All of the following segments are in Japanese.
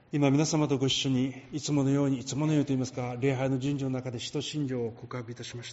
今皆様とご一緒にいつものようにといいますか、礼拝の順序の中で使徒信条を告白いたしました。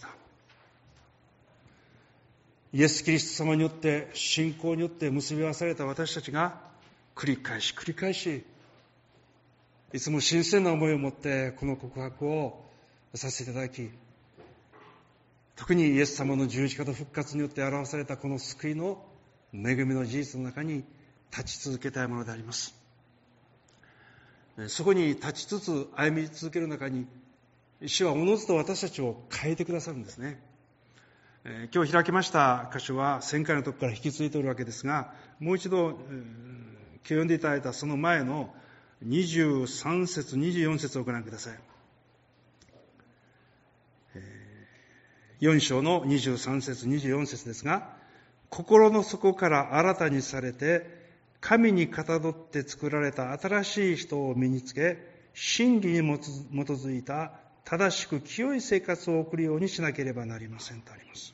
イエス・キリスト様によって信仰によって結び合わされた私たちが繰り返しいつも新鮮な思いを持ってこの告白をさせていただき、特にイエス様の十字架と復活によって表されたこの救いの恵みの事実の中に立ち続けたいものであります。そこに立ちつつ歩み続ける中に、主はおのずと私たちを変えてくださるんですね。今日開きました箇所は前回のところから引き継いでいるわけですが、もう一度今日読んでいただいたその前の23節24節をご覧ください。4章の23節24節ですが、心の底から新たにされて神にかたどって作られた新しい人を身につけ、真理に基づいた正しく清い生活を送るようにしなければなりませんとあります。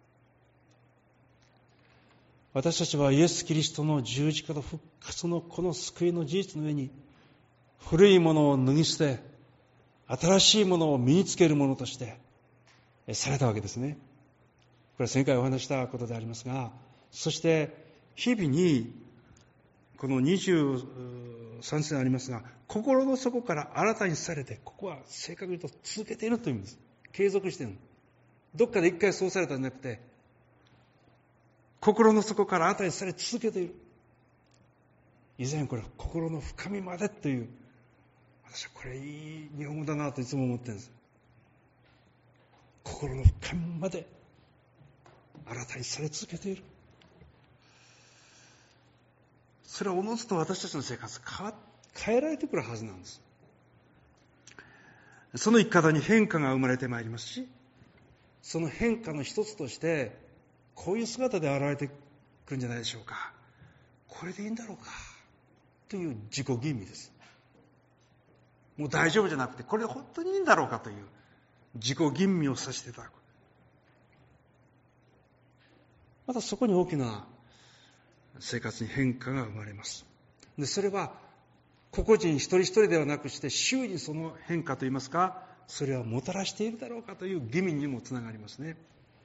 私たちはイエス・キリストの十字架と復活のこの救いの事実の上に、古いものを脱ぎ捨て新しいものを身につけるものとしてされたわけですね。これは前回お話したことでありますが、そして日々にこの23節にありますが、心の底から新たにされて、ここは正確に言うと続けているというんです。継続している。どっかで一回そうされたんじゃなくて、心の底から新たにされ続けている。以前これ心の深みまでという、私はこれいい日本語だなといつも思ってるんです。心の深みまで新たにされ続けている。それはおのずと私たちの生活が変えられてくるはずなんです。その生き方に変化が生まれてまいりますし、その変化の一つとしてこういう姿で現れてくるんじゃないでしょうか。これでいいんだろうかという自己吟味です。もう大丈夫じゃなくて、これで本当にいいんだろうかという自己吟味をさせていただく。またそこに大きな生活に変化が生まれます。で、それは個々人一人一人ではなくして、周囲にその変化といいますか、それはもたらしているだろうかという疑問にもつながりますね。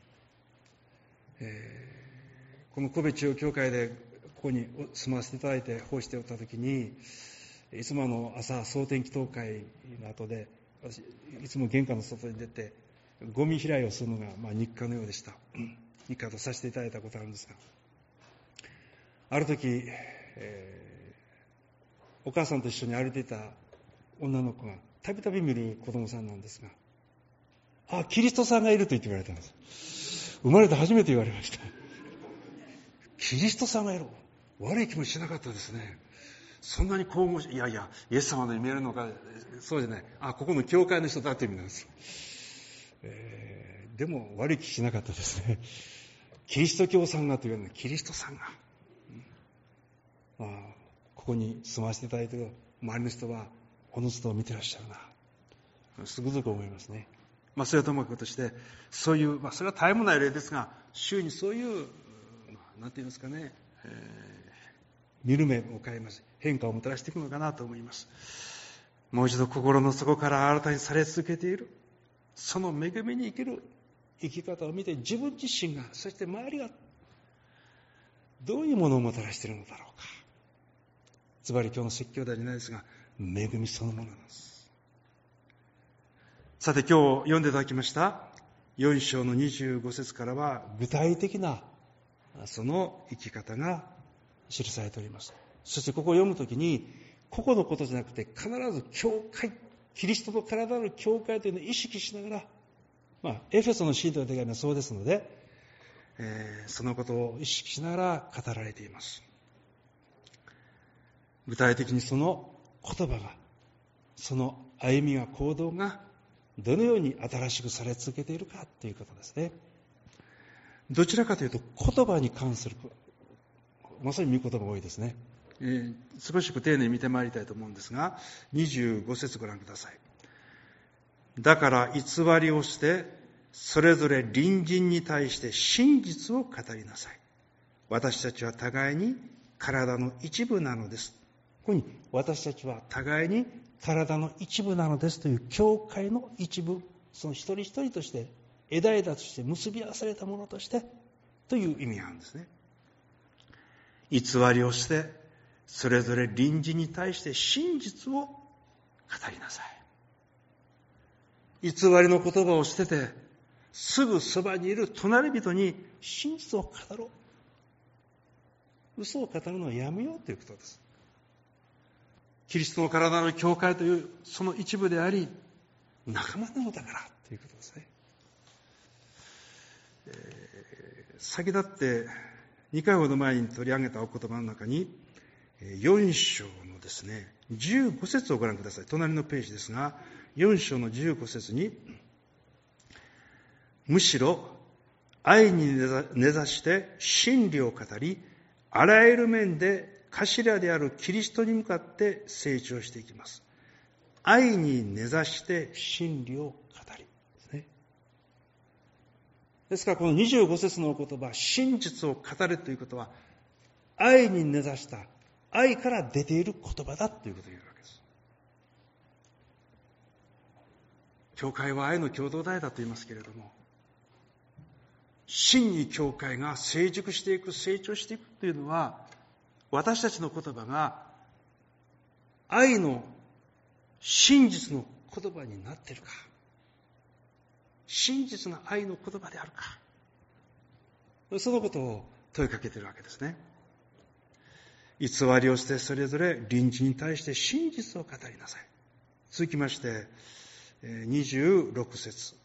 この神戸中央教会でここに住まわせていただいて奉仕しておったときに、いつも朝総天気祷会の後で、私いつも玄関の外に出てゴミ拾いをするのが日課のようでした。日課とさせていただいたことがあるんですが、ある時、お母さんと一緒に歩いていた女の子がたびたび見る子供さんなんですが、キリストさんがいると言って言われたんです。生まれて初めて言われました。キリストさんがいる。悪い気もしなかったですね。そんなに興奮して、いやイエス様の見えるのか、そうじゃない、ここの教会の人だという意味なんです。でも悪い気しなかったですね。キリスト教さんがというのはキリストさんが、ここに住まわせていただいている周りの人はおのずと見てらっしゃるな、すぐづく思いますね。それはともかくとして、そういう、それは絶えもない例ですが、周囲にそういうなんていうんですかね、見る目を変えます。変化をもたらしていくのかなと思います。もう一度心の底から新たにされ続けている、その恵みに生きる生き方を見て、自分自身が、そして周りがどういうものをもたらしているのだろうか。つまり今日の説教題じゃないですが、恵みそのものなんです。さて今日読んでいただきました4章の25節からは、具体的なその生き方が記されております。そしてここを読むときに、個々のことじゃなくて、必ず教会、キリストと体の教会というのを意識しながら、エフェソの信徒の手紙はそうですので、そのことを意識しながら語られています。具体的にその言葉が、その歩みが、行動がどのように新しくされ続けているかということですね。どちらかというと言葉に関する、まさに御言葉が多いですね。少し丁寧に見てまいりたいと思うんですが、25節ご覧ください。だから偽りをして、それぞれ隣人に対して真実を語りなさい。私たちは互いに体の一部なのです。 ここに私たちは互いに体の一部なのですという教会の一部、その一人一人として枝々として結び合わされたものとしてという意味があるんですね。偽りをしてそれぞれ隣人に対して真実を語りなさい。偽りの言葉を捨ててすぐそばにいる隣人に真実を語ろう。嘘を語るのはやめようということです。キリストの体の教会というその一部であり仲間なのだからということですね。先立って2回ほど前に取り上げたお言葉の中に4章のですね15節をご覧ください。隣のページですが、4章の15節に、むしろ愛に根ざして真理を語り、あらゆる面で頭であるキリストに向かって成長していきます。愛に根ざして真理を語りですね。ですからこの25節のお言葉、真実を語れということは、愛に根ざした愛から出ている言葉だということを言うわけです。教会は愛の共同体だと言いますけれども、真に教会が成熟していく、成長していくというのは、私たちの言葉が愛の真実の言葉になっているか、真実な愛の言葉であるか、そのことを問いかけているわけですね。偽りをしてそれぞれ隣人に対して真実を語りなさい。続きまして26節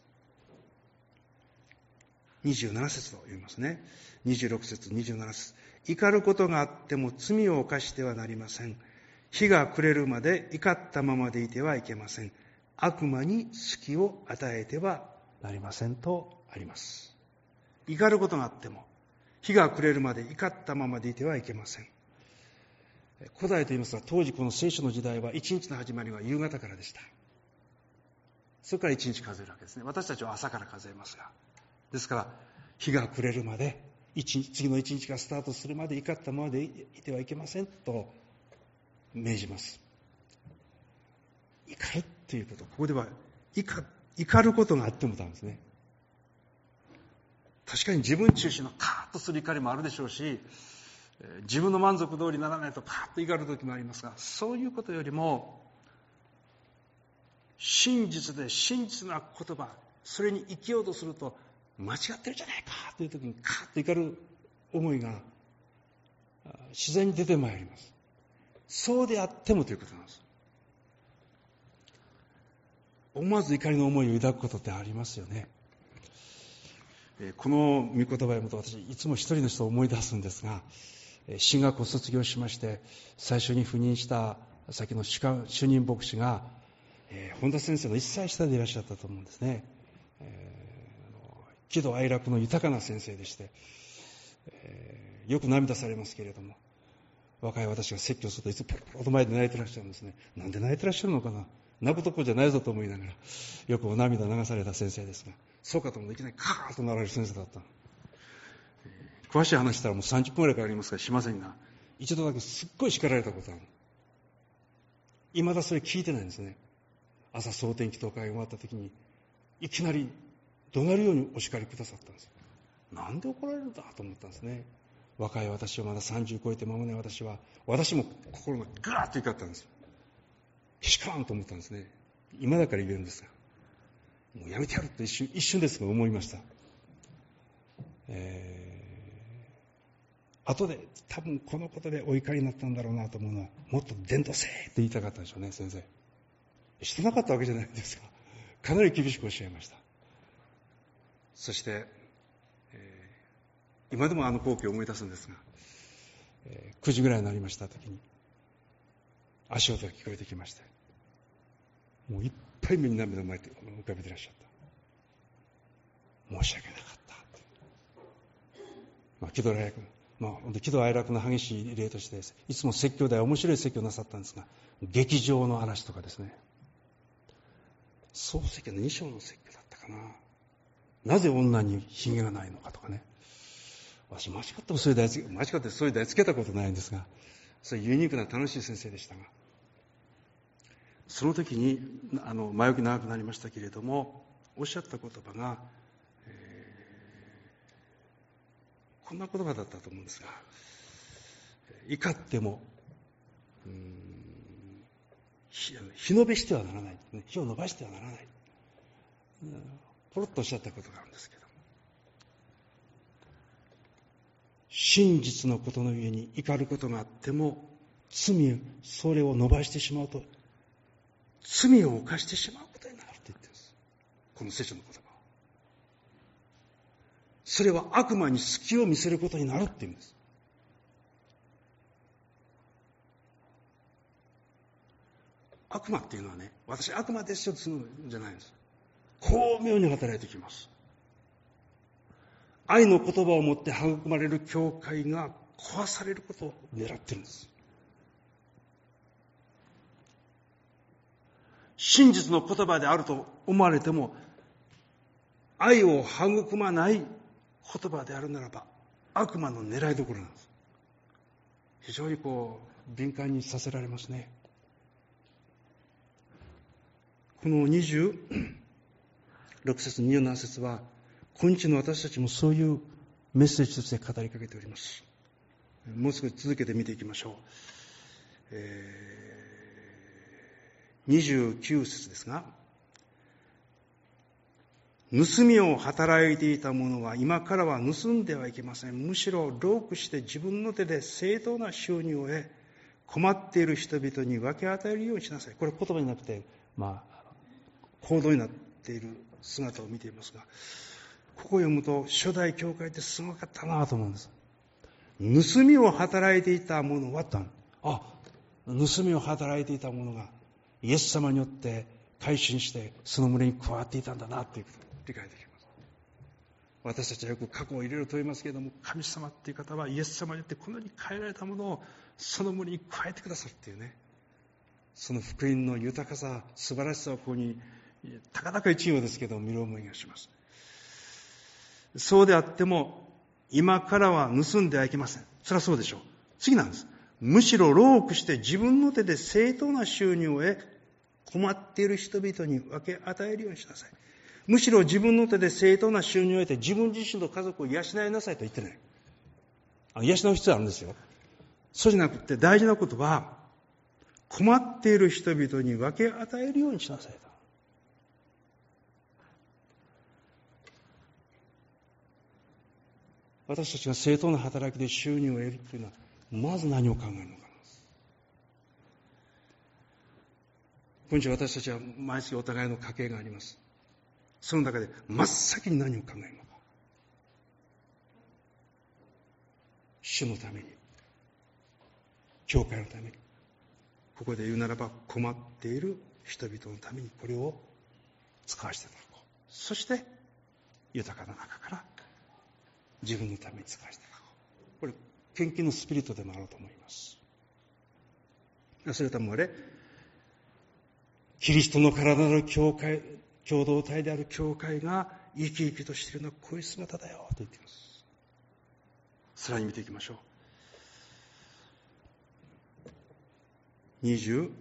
27節と読みますね。26節27節、怒ることがあっても罪を犯してはなりません。日が暮れるまで怒ったままでいてはいけません。悪魔に隙を与えてはなりませんとあります。怒ることがあっても日が暮れるまで怒ったままでいてはいけません。古代といいますが、当時この聖書の時代は一日の始まりは夕方からでした。それから一日数えるわけですね。私たちは朝から数えますが、ですから日が暮れるまで、次の一日がスタートするまで怒ったままでいてはいけませんと命じます。怒るということ、ここでは怒ることがあってもなんですね。確かに自分中心のカーッとする怒りもあるでしょうし、自分の満足通りにならないとカーッと怒る時もありますが、そういうことよりも真実で真実な言葉、それに生きようとすると間違ってるじゃないかという時にカーッと怒る思いが自然に出てまいります。そうであってもということなんです。思わず怒りの思いを抱くことってありますよね。この御言葉を読むと私いつも一人の人を思い出すんですが、神学を卒業しまして最初に赴任した先の主任牧師が、本田先生の一歳下でいらっしゃったと思うんですね。喜怒哀楽の豊かな先生でして、よく涙されますけれども、若い私が説教するといつもポロポロと前で泣いてらっしゃるんですね。なんで泣いてらっしゃるのかな、泣くとこじゃないぞと思いながらよくお涙流された先生ですが、そうかと思うといきなりカーッとなられる先生だった。詳しい話したらもう30分ぐらいかかりますからしませんが、一度だけすっごい叱られたことある。未だそれ聞いてないんですね。朝総天祈祷会が終わった時にいきなり怒鳴るようにお叱りくださったんです。なんで怒られるんだと思ったんですね。若い私はまだ30超えて間もない私も心がガーッと怒ったんです。けしからんと思ったんですね。今だから言えるんですが、もうやめてやると一瞬ですが思いました。後で多分このことでお怒りになったんだろうなと思うのは、もっと伝道せーって言いたかったんでしょうね。先生してなかったわけじゃないんですが、かなり厳しくおっしゃいました。そして、今でもあの光景を思い出すんですが、9時ぐらいになりました時に足音が聞こえてきまして、もういっぱい目に涙を浮かべていらっしゃった。申し訳なかった。喜怒哀楽、喜怒哀楽の激しい例としてです、いつも説教では面白い説教なさったんですが、劇場の話とかですね、漱石の2章の説教だったかな。なぜ女にひげがないのかとかね。私間違ってそういう題つけたことないんですが、 そういうユニークな楽しい先生でしたが、その時に前置き長くなりましたけれども、おっしゃった言葉が、こんな言葉だったと思うんですが、怒っても火延べしてはならない、火を伸ばしてはならない、ポロッとおっしゃったことがあるんですけど、真実のことの上に怒ることがあっても、それを伸ばしてしまうと罪を犯してしまうことになるって言ってるんです。この聖書の言葉。それは悪魔に隙を見せることになるって言うんです。悪魔っていうのはね、私悪魔ですよってするんじゃないんです。巧妙に働いてきます。愛の言葉を持って育まれる教会が壊されることを狙ってるんです。真実の言葉であると思われても、愛を育まない言葉であるならば悪魔の狙いどころなんです。非常に敏感にさせられますね。この26節27節は、今日の私たちもそういうメッセージとして語りかけております。もう少し続けて見ていきましょう。29節ですが、盗みを働いていた者は今からは盗んではいけません。むしろ労苦して自分の手で正当な収入を得、困っている人々に分け与えるようにしなさい。これ言葉になくて、行動になっている姿を見ていますが、ここを読むと初代教会ってすごかったなと思うんです。盗みを働いていた者は盗みを働いていた者がイエス様によって改心してその群れに加わっていたんだなということを理解できます。私たちはよく過去をいろいろ問いますけれども、神様っていう方はイエス様によってこのように変えられたものをその群れに加えてくださるっていうね、その福音の豊かさ、素晴らしさをここにたかだか一行ですけど見る思いがします。そうであっても今からは盗んではいけません。それはそうでしょう。次なんです。むしろ労苦して自分の手で正当な収入を得、困っている人々に分け与えるようにしなさい。むしろ自分の手で正当な収入を得て自分自身の家族を養いなさいと言ってない。養う必要あるんですよ。そうじゃなくて大事なことは、困っている人々に分け与えるようにしなさいと。私たちが正当な働きで収入を得るというのは、まず何を考えるのか。今日私たちは毎月お互いの家計があります。その中で真っ先に何を考えるのか。主のために、教会のために、ここで言うならば困っている人々のためにこれを使わせていただこう。そして豊かな中から自分のために使わせていただこう。これ献金のスピリットでもあろうと思います。それともキリストの体の教会、共同体である教会が生き生きとしているのはこういう姿だよと言っています。さらに見ていきましょう。29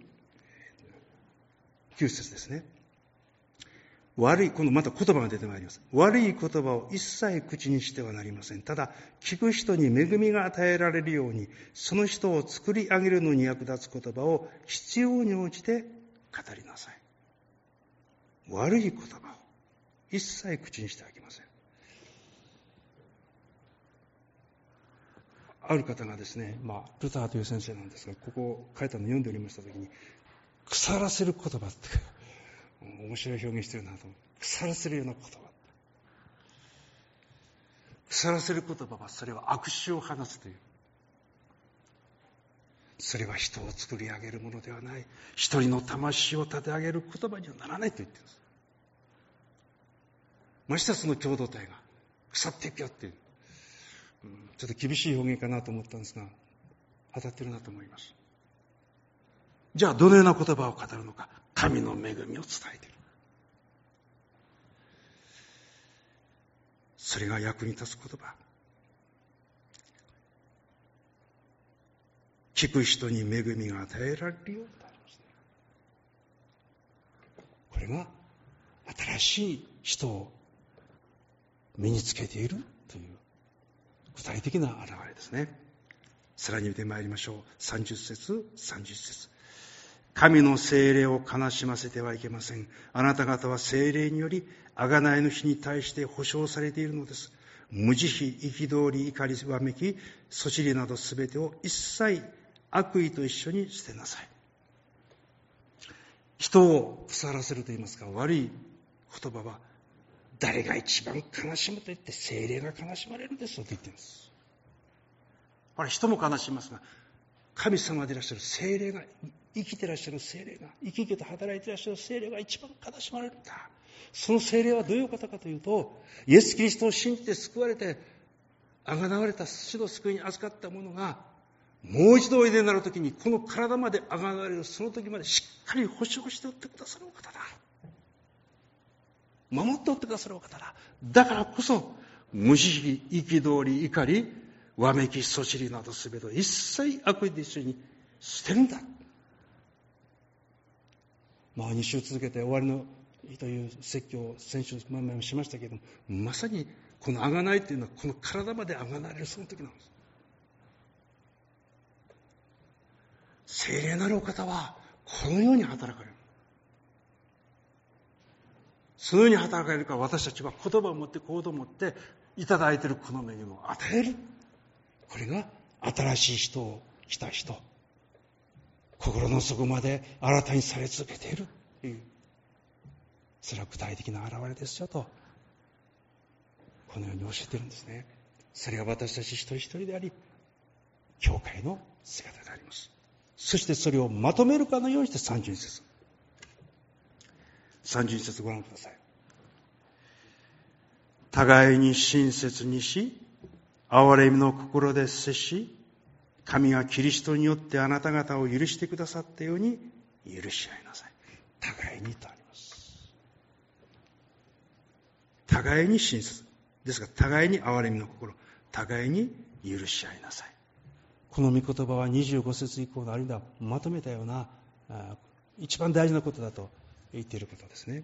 節ですね。今度また言葉が出てまいります。悪い言葉を一切口にしてはなりません。ただ、聞く人に恵みが与えられるように、その人を作り上げるのに役立つ言葉を必要に応じて語りなさい。悪い言葉を一切口にしてはいけません。ある方がですね、ルターという先生なんですが、ここを書いたのを読んでおりましたときに、腐らせる言葉って面白い表現してるなと思う。腐らせるような言葉。腐らせる言葉は、それは悪臭を放つという。それは人を作り上げるものではない。一人の魂を立て上げる言葉にはならないと言っています。ましてやその共同体が腐っていくよっていう、ちょっと厳しい表現かなと思ったんですが、当たってるなと思います。じゃあどのような言葉を語るのか。神の恵みを伝えている。それが役に立つ言葉。 聞く人に恵みが与えられるようになります。これが新しい人を身につけているという具体的な現れですね。さらに見てまいりましょう。30節、31節。神の聖霊を悲しませてはいけません。あなた方は聖霊により贖いの日に対して保証されているのです。無慈悲、憤り、怒り、わめき、そしりなどすべてを一切悪意と一緒に捨てなさい。人を腐らせると言いますか、悪い言葉は誰が一番悲しむと言って聖霊が悲しまれるんですと言っています。これ人も悲しみますが、神様でいらっしゃる聖霊が、生きていらっしゃる聖霊が、生き生きと働いていらっしゃる聖霊が一番悲しまれるんだ。その聖霊はどういう方かというと、イエス・キリストを信じて救われて、贖われた主の救いに預かった者が、もう一度おいでになるときに、この体まで贖われるその時までしっかり保証しておってくださるお方だ。守っておってくださるお方だ。だからこそ、無慈悲、憤り、怒り、わめき、そしりなどすべてを一切悪意と一緒に捨てるんだ。2週続けて終わりの日という説教を先週前もしましたけれども、まさにこの贖いというのはこの体まで贖われるその時なんです。聖霊なるお方はこのように働かれる。そのように働かれるから私たちは言葉を持って行動を持っていただいているこの恵みを与える。これが新しい人を来た人。心の底まで新たにされ続けているという、それは具体的な現れですよと、このように教えているんですね。それが私たち一人一人であり、教会の姿であります。そしてそれをまとめるかのようにして32節。32節ご覧ください。互いに親切にし、憐れみの心で接し、神がキリストによってあなた方を許してくださったように許し合いなさい。互いにとあります。互いに親切。ですから互いに憐れみの心、互いに許し合いなさい。この御言葉は25節以降のあるいはまとめたような一番大事なことだと言っていることですね。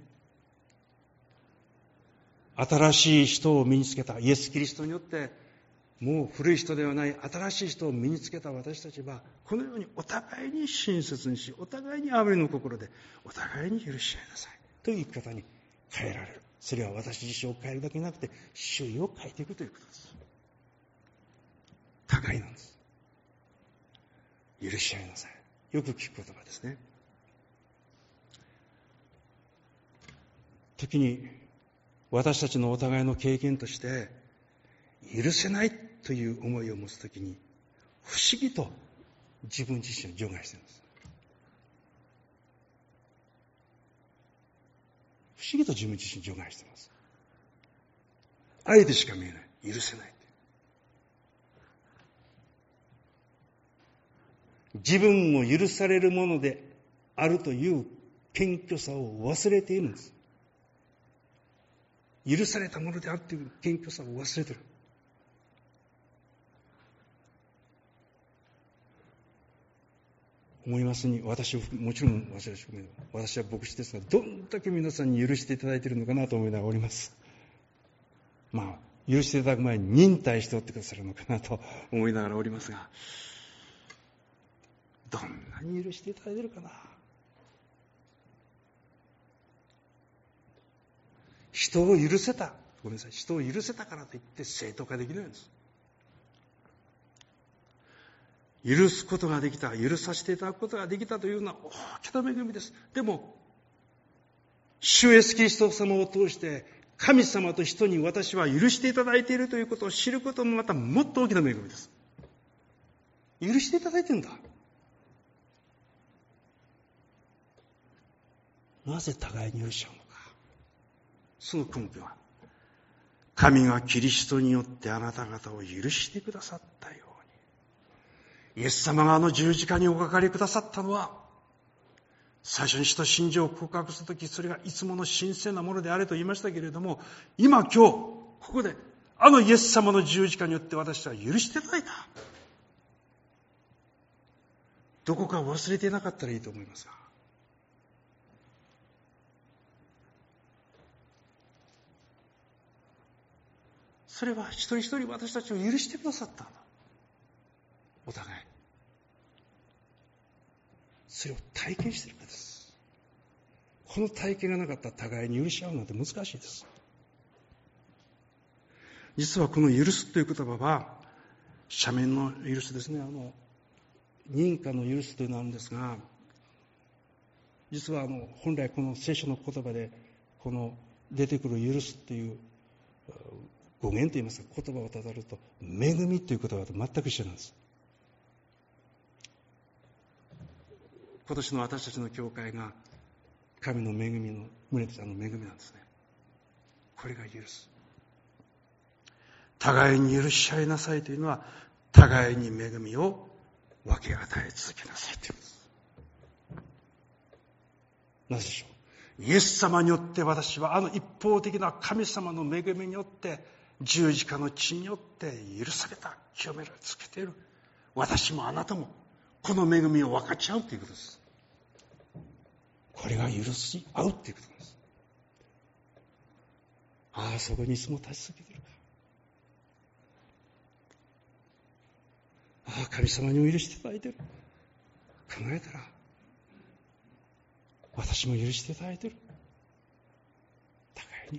新しい人を身につけたイエス・キリストによってもう古い人ではない新しい人を身につけた私たちはこのようにお互いに親切にし、お互いに憐れみの心でお互いに許し合いなさいという生き方に変えられる。それは私自身を変えるだけでなくて周囲を変えていくということです。互いなんです。許し合いなさい。よく聞く言葉ですね。時に私たちのお互いの経験として許せないという思いを持つときに不思議と自分自身を除外しています。不思議と自分自身を除外しています。愛でしか見えない。許せない。自分も許されるものであるという謙虚さを忘れているんです。許されたものであるという謙虚さを忘れている。思いますに、もちろん私は牧師ですが、どんだけ皆さんに許していただいているのかなと思いながらおります。許していただく前に忍耐しておってくださるのかなと思いながらおりますが、どんなに許していただいているかな。人を許せたからといって正当化できないんです。許すことができた、許させていただくことができたというのは大きな恵みです。でも、主イエスキリスト様を通して神様と人に私は許していただいているということを知ることもまたもっと大きな恵みです。許していただいているんだ。なぜ互いに許し合うのか。その根拠は、神がキリストによってあなた方を許してくださったように。イエス様があの十字架におかかりくださったのは、最初に使徒信条を告白したとき、それがいつもの神聖なものであれと言いましたけれども、今ここで、あのイエス様の十字架によって私は許していただいた。 どこか忘れていなかったらいいと思いますが、それは一人一人私たちを許してくださったんだ。お互いそれを体験しているからです。この体験がなかったら互いに許し合うなんて難しいです。実はこの許すという言葉は赦免の許すですね、認可の許すというのがあるんですが、実は本来この聖書の言葉でこの出てくる許すという語源といいますか、言葉をたどると恵みという言葉と全く一緒なんです。今年の私たちの教会が神の恵みの胸と恵みなんですね。これが許す。互いに許し合いなさいというのは、互いに恵みを分け与え続けなさいということです。なぜでしょう。イエス様によって私は一方的な神様の恵みによって十字架の血によって許された、清められつけている。私もあなたもこの恵みを分かち合うということです。これが許し合うということです。そこにいつも立ち続けているか。神様にも許していただいている。考えたら私も許していただいている。互いに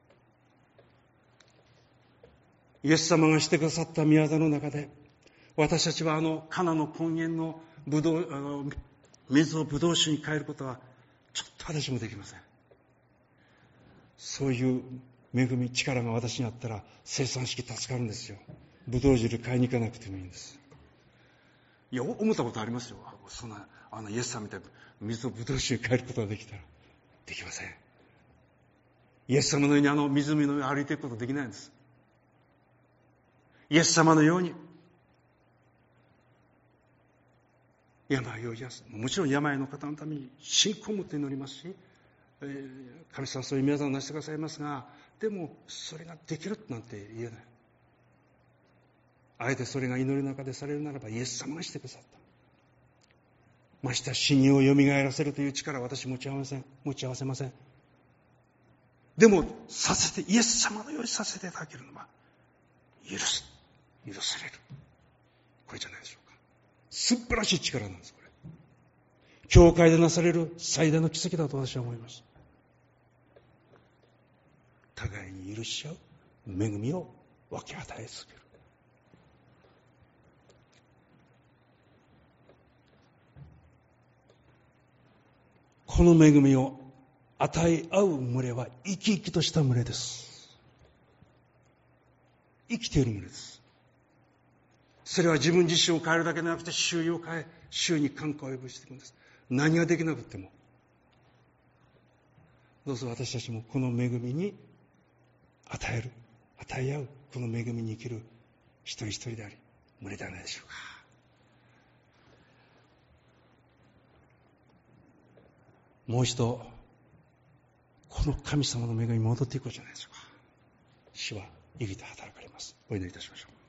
イエス様がしてくださった御業の中で、私たちはカナの根源の水をブドウ酒に変えることはちょっと私もできません。そういう恵み、力が私にあったら生産式助かるんですよ。ブドウ汁買いに行かなくてもいいんです。いや、思ったことありますよ。そんなイエス様みたいに水をブドウ酒に変えることができたら。できません。イエス様のように湖の上を歩いていくことができないんです。イエス様のように病を癒す。もちろん病の方のために信仰を持って祈りますし、神様はそういう皆さんをなしてくださいますが、でもそれができるなんて言えない。あえてそれが祈りの中でされるならば、イエス様がしてくださった。まして死人をよみがえらせるという力は私持ち合わせません。でもイエス様のようにさせていただけるのは、許される、これじゃないでしょうか。素晴らしい力なんです。これ教会でなされる最大の奇跡だと私は思います。互いに許し合う恵みを分け与え続ける。この恵みを与え合う群れは生き生きとした群れです。生きている群れです。それは自分自身を変えるだけでなくて、周囲を変え、周囲に感化を及ぼしていくんです。何ができなくても、どうぞ私たちもこの恵みに与え合う、この恵みに生きる一人一人であり、群れではないでしょうか。もう一度この神様の恵みに戻っていこうじゃないでしょうか。主は生きて働かれます。お祈りいたしましょう。